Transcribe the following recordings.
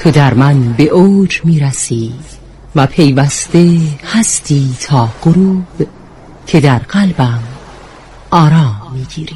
تو در من به اوج میرسی و پیوسته هستی تا غروب که در قلبم آرام میگیری.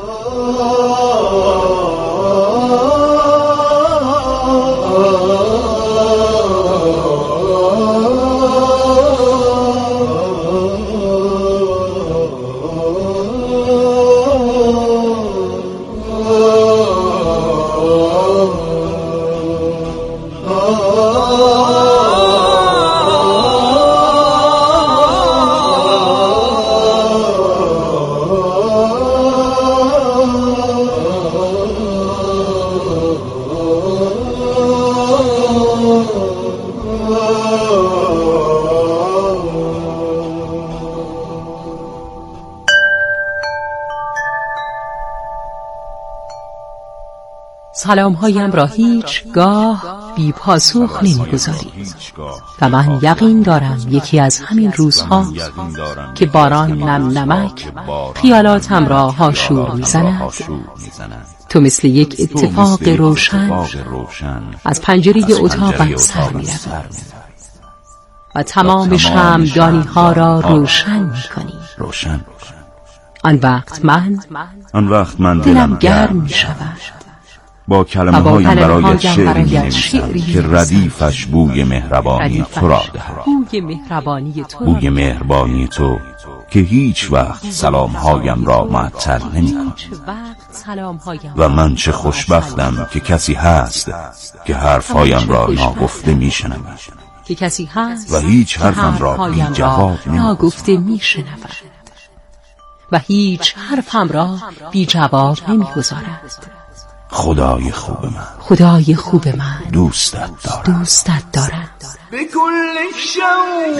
سلام‌هایم را هیچگاه بی پاسخ نمی‌گذارید و من یقین دارم یکی از همین روزها که باران نم نمک خیالاتم را هاشور می‌زند. تو مثل یک اتفاق روشن از پنجره اتاقم سر می‌روی و تمام شمعدانی‌ها را روشن می‌کنی. آن وقت من دلم گرم می‌شود با کلمه های برای شعری می‌نویسم که ردیفش بوی مهربانی تو را دهد، بوی مهربانی تو که هیچ وقت سلامهایم را معطل نمی‌کند. و من چه خوشبختم که کسی هست که حرفهایم را ناگفته می‌شنود و هیچ حرفم را بی جواب ناگفته می‌شنود و هیچ حرفم را بی جواب نمی‌گذارد. خدای خوب من دوستت دارم. بكل الشوق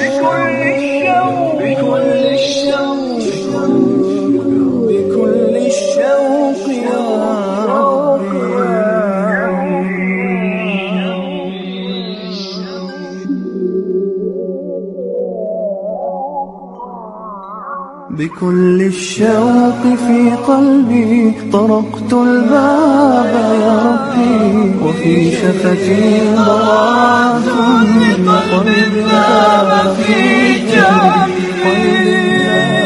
يا بكل الشوق في قلبي طرقت الباب يا ربي وفي شفتي ضاعت قلبي ذاب في جنبي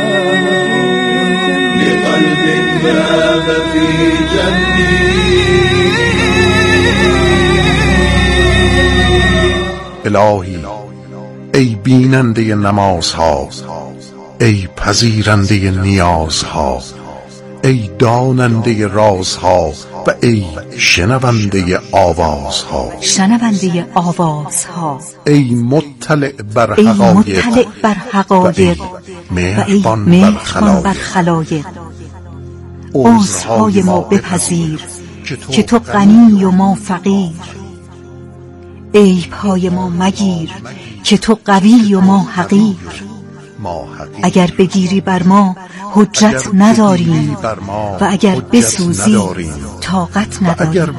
لقلبي ذاب في جنبي. الهی ای بیننده نمازها، ای پذیرنده نیازها، ای داننده رازها و ای شنونده آوازها، ای مطلع بر حقایق و ای مهربان بر خلایق. عذرهای ما بپذیر که تو غنی و ما فقیر، عیبهای ما مگیر که تو قوی و ما حقیر. اگر بگیری بر ما حجت نداریم و اگر بسوزی طاقت نداریم.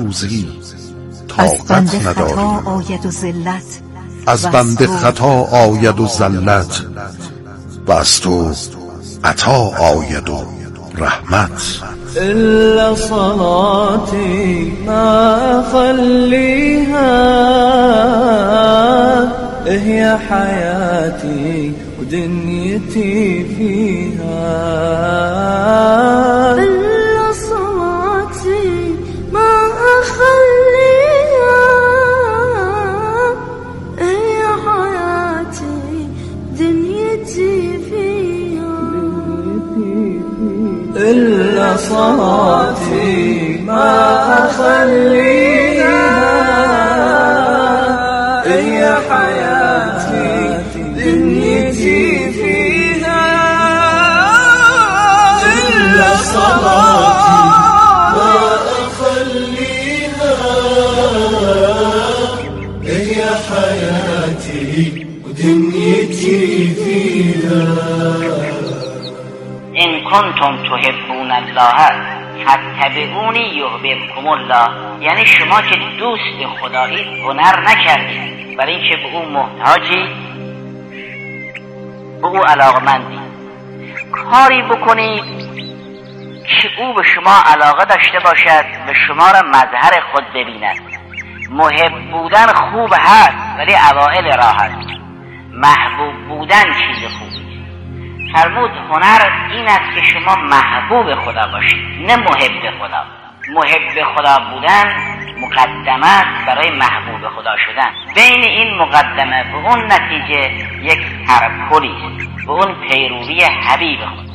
از بنده خطا آید و زلت و از تو عطا آید و رحمت. إلا صلاتي ما أخليها هي حياتي ودنيتي فيها. إلا صلاتي ما أخليها هي حياتي دنيتي فيها. إلا صلاتي ما أخليها هي حياتي دنيتي فيها. إلا صلاتي ما أخليها هي حياتي ودنيتي فيها. إن كنتم تحبون الله فاتبعونی یحببکم الله. یعنی شما که دوست خدایید هنر نکردید برای اینکه به او محتاجی، به او علاقمندی، کاری بکنید که او به شما علاقه داشته باشد، به شما را مظهر خود ببیند. محب بودن خوب هست ولی اوائل راه هست، محبوب بودن چیز خوبی. فرمود هنر این است که شما محبوب خدا باشید نه محب خدا. محب خدا بودن مقدمه است برای محبوب خدا شدن. بین این مقدمه به اون نتیجه یک سرپلی است، به اون پیروی حبیب خدا.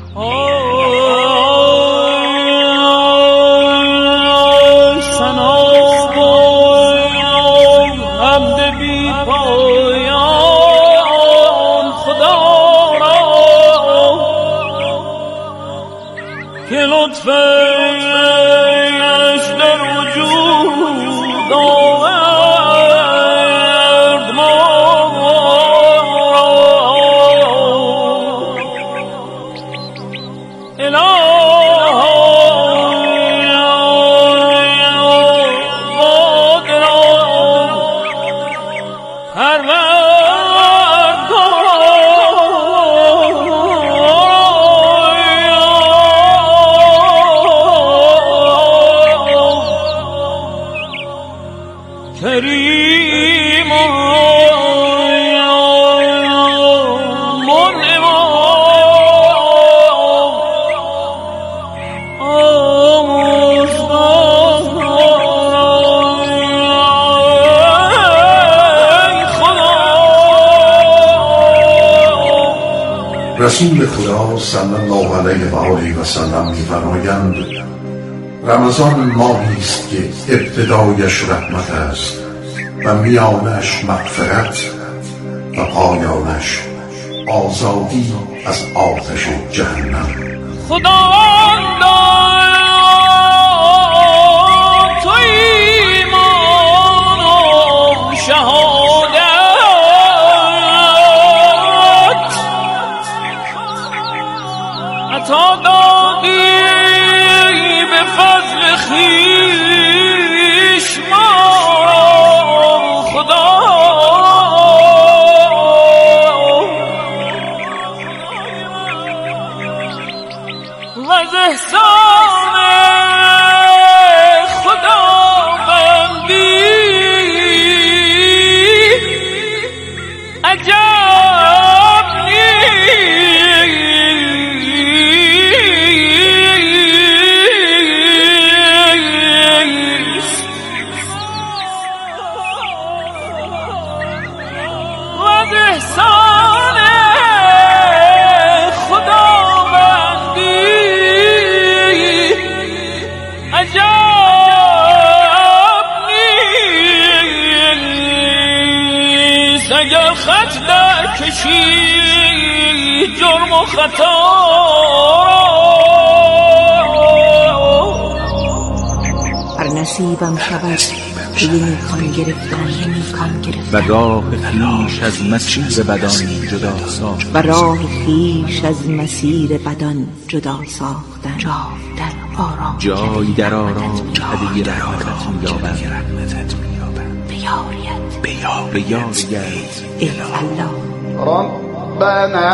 رسول خدا صلی الله علیه و آله و سلم می‌فرمایند رمضان ماهی است که ابتدایش رحمت است و میانش مغفرت و پایانش آزادی از آتش جهنم. خدا تو ایمان و شهادت عطا دادی به فضل خویش ما خدا. و از احسان خداوندی عجب نیست. و از احسان خداوندی عجب نیست. اگر خط در کشی جرم و خطا هر نصیبم شود که نیکان گرفتن و راه خویش از مسیر بدان جدا ساختن و راه خویش از مسیر بدان جدا ساختن. جای در آرام هدیه رحمتت می‌یابد به یاریت ای الله. ربنا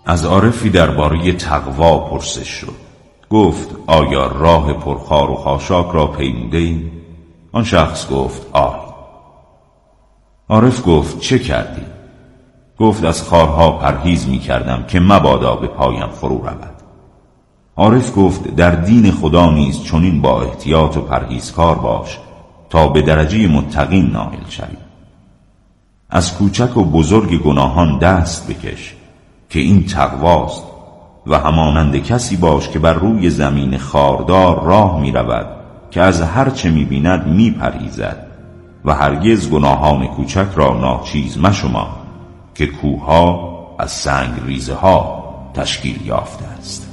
از عارفی درباره تقوا پرسش شد. گفت آیا راه پرخار و خاشاک را پیموده‌ای؟ آن شخص گفت آری. عارف گفت چه کردی؟ گفت از خارها پرهیز می کردم که مبادا به پایم فرو رود. عارف گفت در دین خدا نیز چنین با احتیاط و پرهیزکار باش تا به درجه متقین نائل شوی. از کوچک و بزرگ گناهان دست بکش که این تقواست و همانند کسی باش که بر روی زمین خاردار راه می رود که از هر چه می بیند می پرهیزد و هرگز گناهان کوچک را ناچیز مشمار که کوهها از سنگ ریزه ها تشکیل یافته است.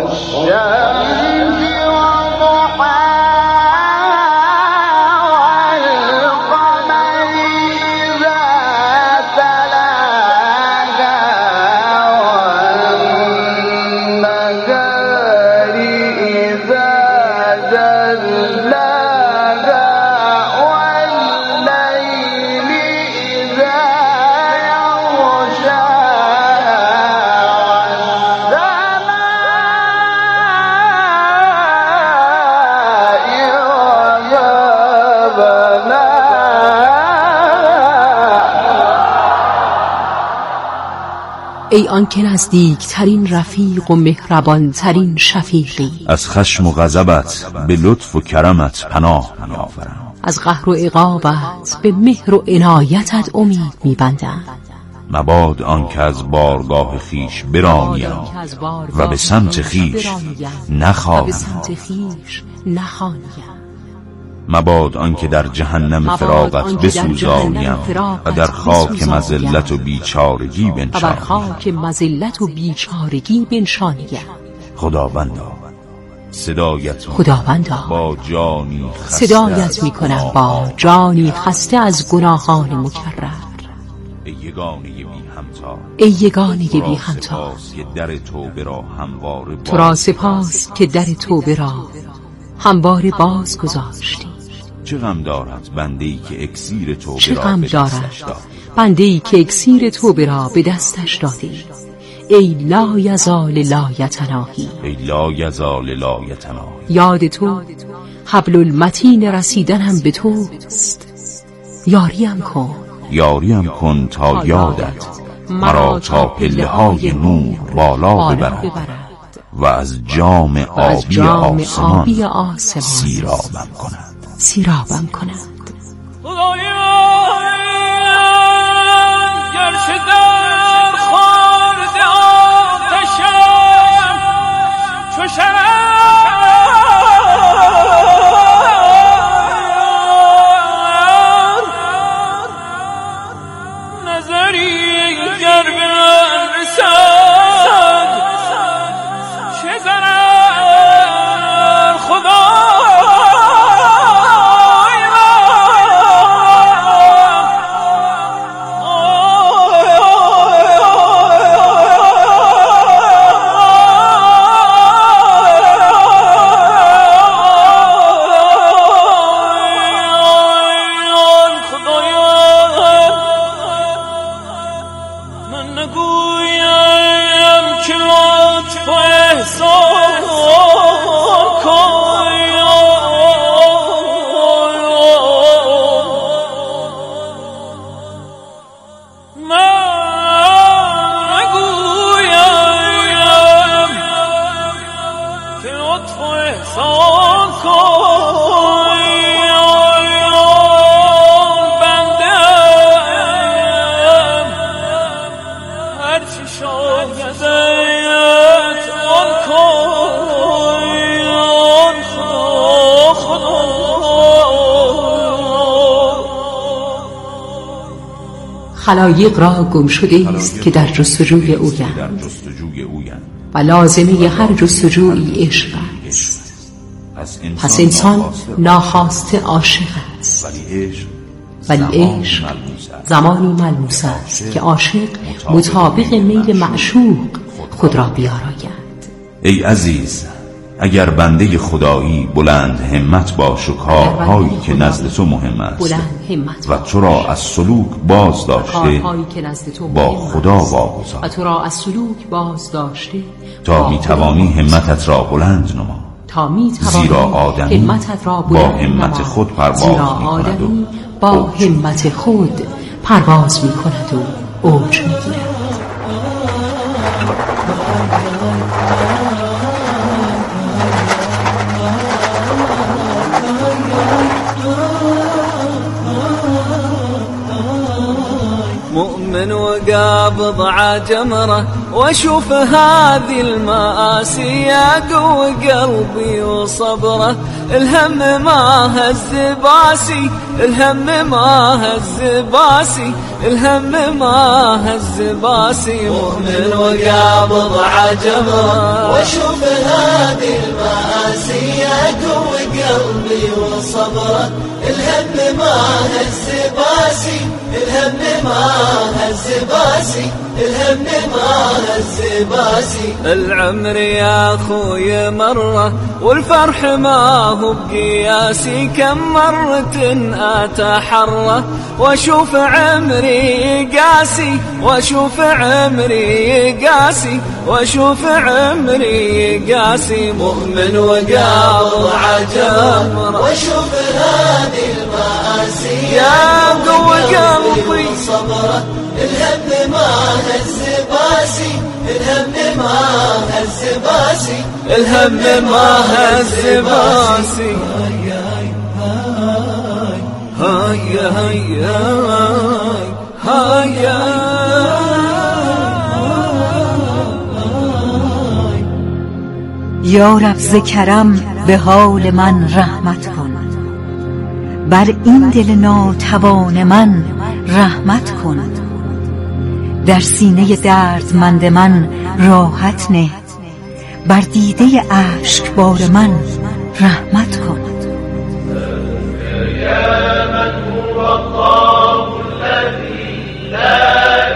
ای آنکه نزدیکترین رفیق و مهربانترین شفیقی، از خشم و غضبت به لطف و کرمت پناه می‌آورم. از قهر و عقابت به مهر و عنایتت امید می‌بندم. مباد آنکه از بارگاه خیش برانیم و به سمت خیش نخواهم. مباد آنکه در جهنم فراقت بسوزانیم و در خاک مذلت و بیچارگی بنشانیم. خداوندا با جانی خسته صدایت میکنم با جانی خسته از گناهان مکرر. ای یگانه بی همتا، تو را سپاس که در توبه را همواره باز گذاشتی. چه غم دارد بنده‌ای که اکسیر توبه را به دستش داده. ای لا یزال لا یتناهی، یاد تو حبل المتین رسیدنم به توست. یاریم کن تا یادت مرا تا پله های نور بالا ببرد و از جام آبی آسمان سیرابم کند. گرچه در خورد آتشم چو شرر، نظری گر به من رسد چه ضرر خدا. خلایق را گم شده است که در جستجوی اویند و لازمه هر جستجویی عشق است. پس انسان ناخواسته عاشق است، ولی عشق زمانی ملموس است که عاشق مطابق میل معشوق خود را بیاراید. ای عزیز، اگر بنده خدایی بلند همت باش و کارهایی که نزد تو مهم است و تو را از سلوک باز داشته با خدا واگذار تا میتوانی همتت را بلند نما، زیرا آدمی با همت خود پرواز میکند و اوج میگیرد. مؤمن وقابض عجمره واشوف هذه المآسي يقوي قلبي وصبره، الهم ما هز باسي، الهم ما هز باسي، الهم ما هز باسي. مؤمن وقابض عجمره واشوف هذه المآسي يقوي قلبي وصبره، الهم ما هز باسي، الهم ما هز باسي، الهم ما هز باسي. العمر يا اخوي مره والفرح ما هو بقياسي، كم مرة اتحرى واشوف عمري قاسي، واشوف عمري قاسي، واشوف عمري قاسي. مؤمن وقابض عجمره واشوف هذه المآسي يا قوي قلبي صبره، الهم ما هز باسي، الهم ما هز باسي، الهم ما هز باسي. هيا هيا هيا یا رب ز کرم به حال من رحمت کن، بر این دل ناتوان من رحمت کن، در سینه دردمند من راحت نه، بر دیده اشکبار من رحمت کن. یا من هو الله الذی لا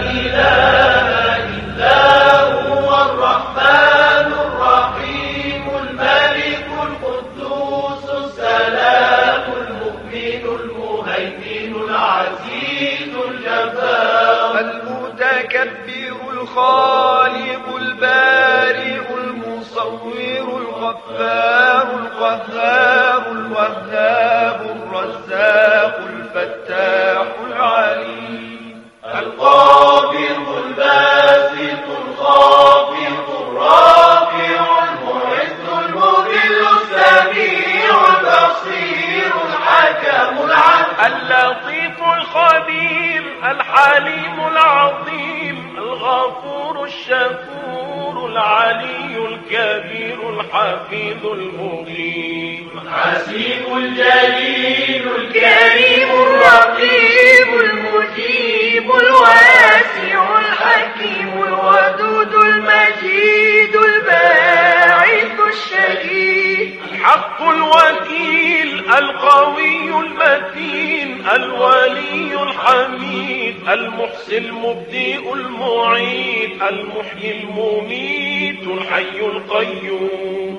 اله الا هو الرحمن الرحیم الملك القدوس السلام المؤمن المهيمن العزيز الجبار المتكبر الخالق البارئ المصور الغفار القهار الوهاب الرزاق الفتاح العليم القابض الباسط الخافض الرافع المعز المذل السميع البصير الحكم العدل اللطيف الخبير الحليم العظيم الغفور الشكور العلي الكبير الحفيظ المغيث الحسيب الجليل الكريم الرقيب المجيب الواسع الحكيم الودود المجيد الباعث الشهيد الحق الوكيل القوي المتين الولي الحميد المحصي المبدئ المعيد المحيي المميت الحي القيوم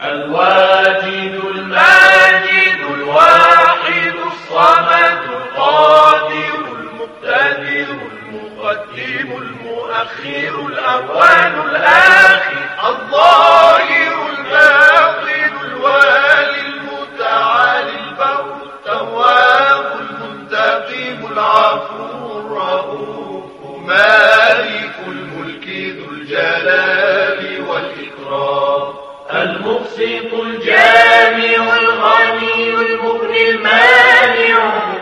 الواجد الماجد الواحد الصمد القادر المقتدر المقدم المؤخر الأول الآخر الظاهر الباطن الوالي المتعالي البر التواب المنتقم العفو الرؤوف مالك الملك ذو الجلال والإكرام المقسط الجامع الغني المغني المانع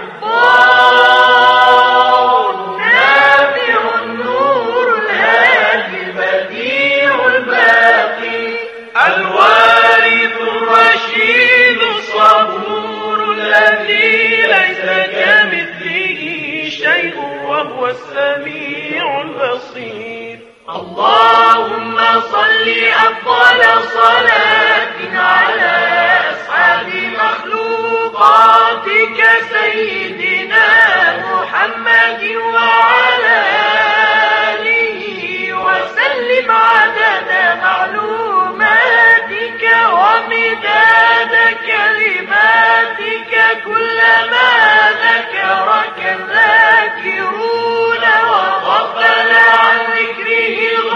الضار النافع النور الهادي البديع الباقي الوارث الرشيد الصبور الذي ليس كمثله شيء وهو السميع البصير. اللهم صل أفضل صلاة على أسعد مخلوقاتك سيدنا محمد وعلى آله وسلم عدد معلوماتك ومن كلما ذكرك الذاكرون وغفل عن ذكره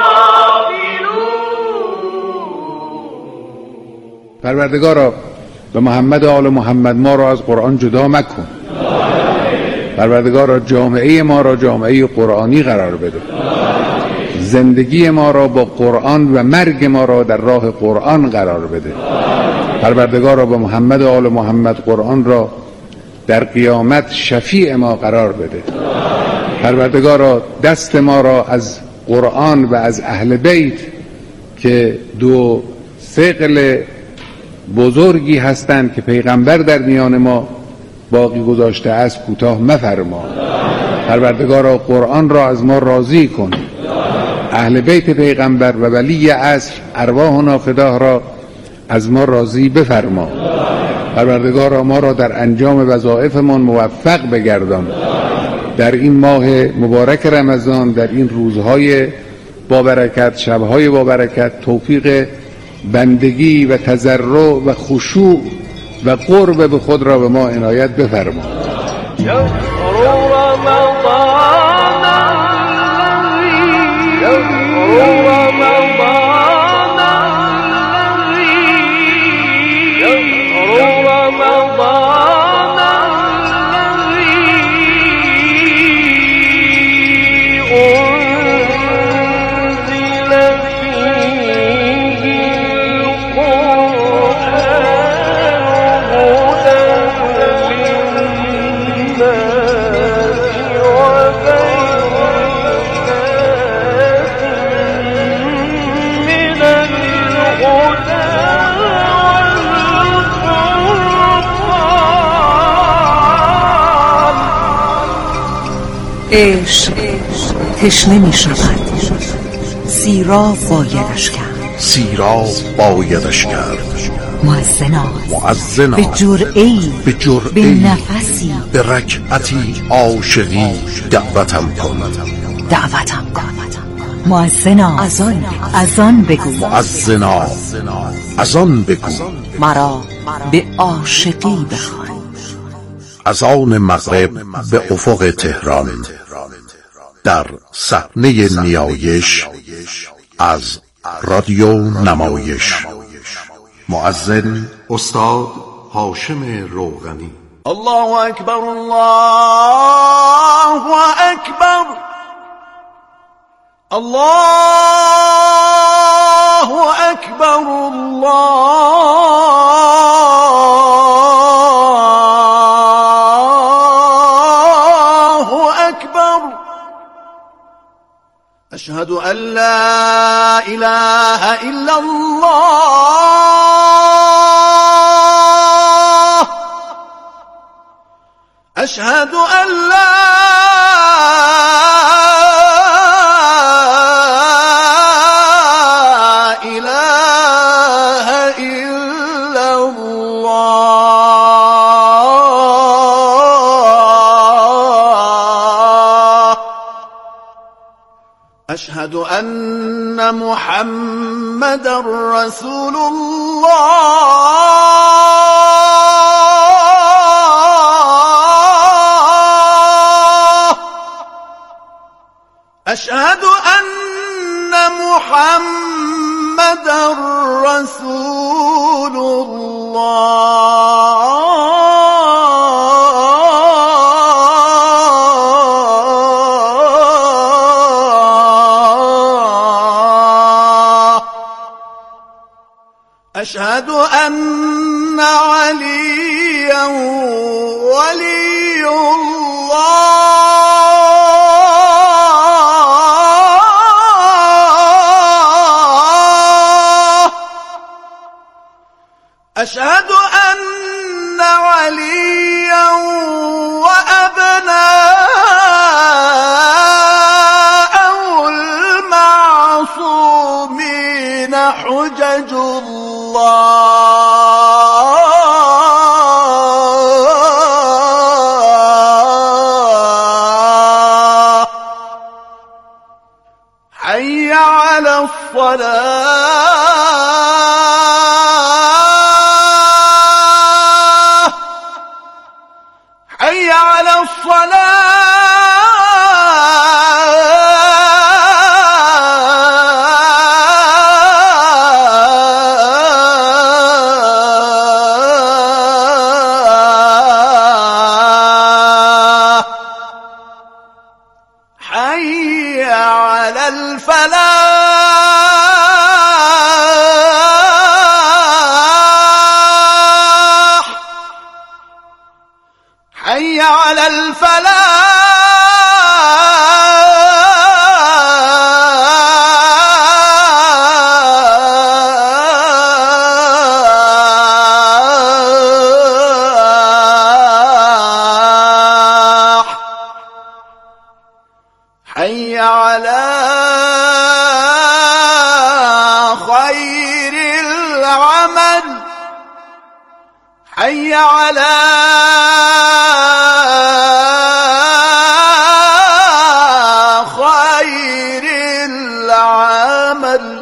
الغافلون. پروردگارا به محمد و آل محمد ما را از قرآن جدا مکن. پروردگارا جامعه ما را جامعه قرآنی قرار بده. زندگی ما را با قرآن و مرگ ما را در راه قرآن قرار بده. پروردگارا به محمد و آل محمد قرآن را در قیامت شفیع ما قرار بده. پروردگارا دست ما را از قرآن و از اهل بیت که دو ثقل بزرگی هستند که پیغمبر در میان ما باقی گذاشته است کوتاه مفرما. پروردگارا قرآن را از ما راضی کن. اهل بیت پیغمبر و ولی عصر ارواح و نافداه را از ما راضی بفرما. پروردگارا ما را در انجام وظایفمان موفق بگردان. در این ماه مبارک رمضان، در این روزهای با برکت، شبهای با برکت، توفیق بندگی و تضرع و خشوع و قرب به خود را به ما عنایت بفرما. عشق تشنه می شود، سیراب بایدش کرد، سیراب بایدش کرد. مؤذنا به جرعه‌ای، به نفسی، به رکعتی عاشقی دعوتم کن. مؤذنا از آن بگو، مؤذنا از آن بگو، مرا به عاشقی بخوان. از آن مغرب به افق تهران، در صحنه نیایش از رادیو نمایش، مؤذن استاد هاشم روغنی. الله اکبر، الله اکبر، الله اکبر، الله اکبر. اشهد ان لا اله الا الله، اشهد ان لا اله الا الله، اشهد ان محمد رسول الله، اشهد ان محمد رسول الله. أشهد أن عليا ولي الله، أشهد أن عليا وأبناءه المعصومين حجج الله. حي على الصلاة، حي على الفلاح حي على الفلاح حي على خير العمل حي على خير العمل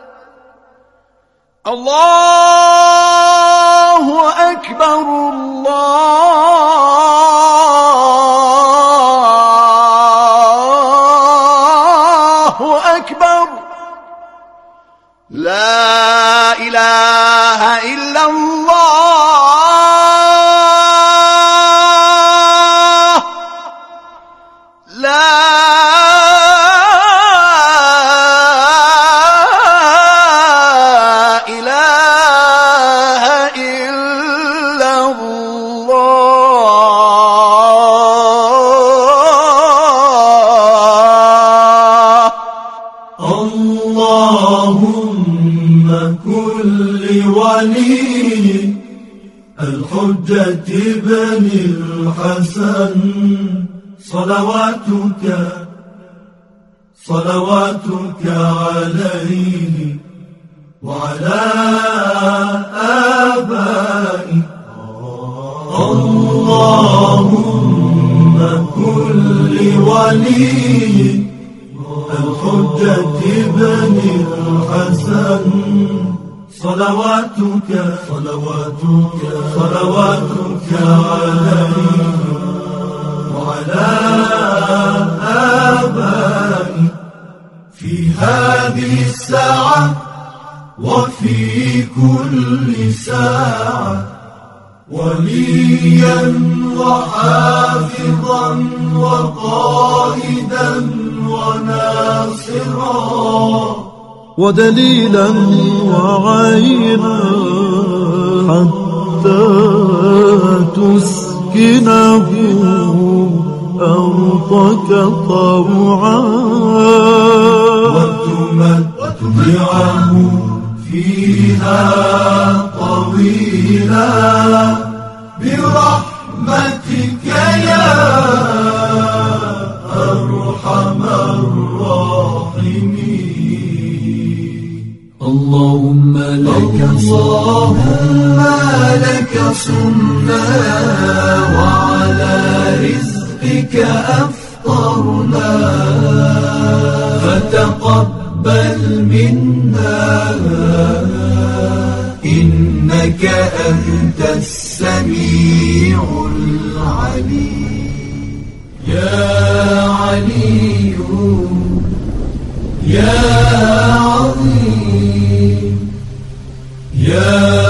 الله أكبر الله أكبر لا إله إلا الله لا إله إلا الله اللهم كن لولي الحجة بن الحسن صلواتك عليه وعلى آبائه اللهم كن لولي الحجة بن الحسن صلواتك عليه وعلى آبائه في هذه الساعة وفي كل ساعة وليا وحافظا وقائدا وناصرا ودليلا وعينا حتى تسكنه أرضك طوعا وتمتعه فيها طويلا برحمتك يا أرحم الراحمين اللهم لك صمنا وعلى رزقك أفطرنا فتقبل منا إنك أنت السميع العليم يا علي يا عظيم يا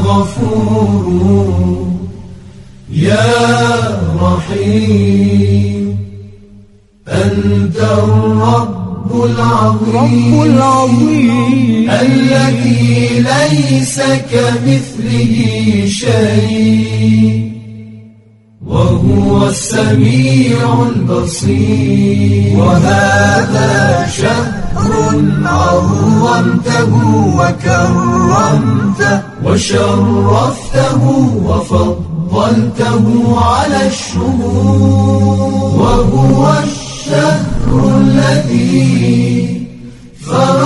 غفور يا رحيم أنت الرب العظيم الذي ليس كمثله شيء وهو السميع البصير وهذا شهر عظمته وكرمته وشرفته وفضلته على الشهور وهو الشهر الذي